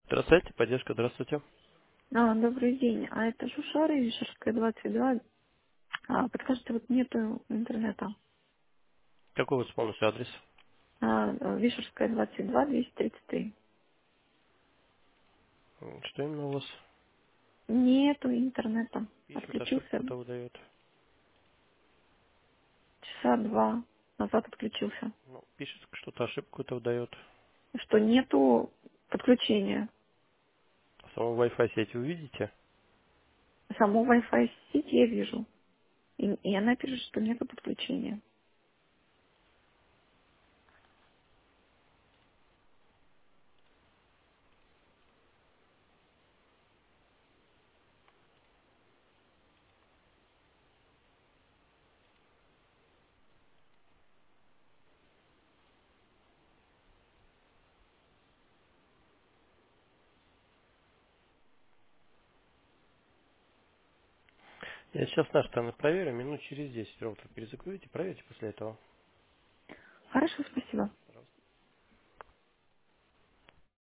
Здравствуйте, поддержка, здравствуйте. Добрый день. А это Шушары, Вишерская, 22. Подскажите, вот нету интернета. Какой у вас полностью адрес? Вишерская, 22, 233. Что именно у вас? Нету интернета. Пишет, Отключился ошибку-то выдает. часа два назад отключился. Ну, пишет, что-то ошибку-то выдает. Что нету подключения. Саму Wi-Fi сеть увидите? Саму Wi-Fi сеть я вижу. И она пишет, что нету подключения. Я сейчас с нашей стороны проверю, минут через 10 роутер перезагрузите, проверьте после этого. Хорошо, спасибо.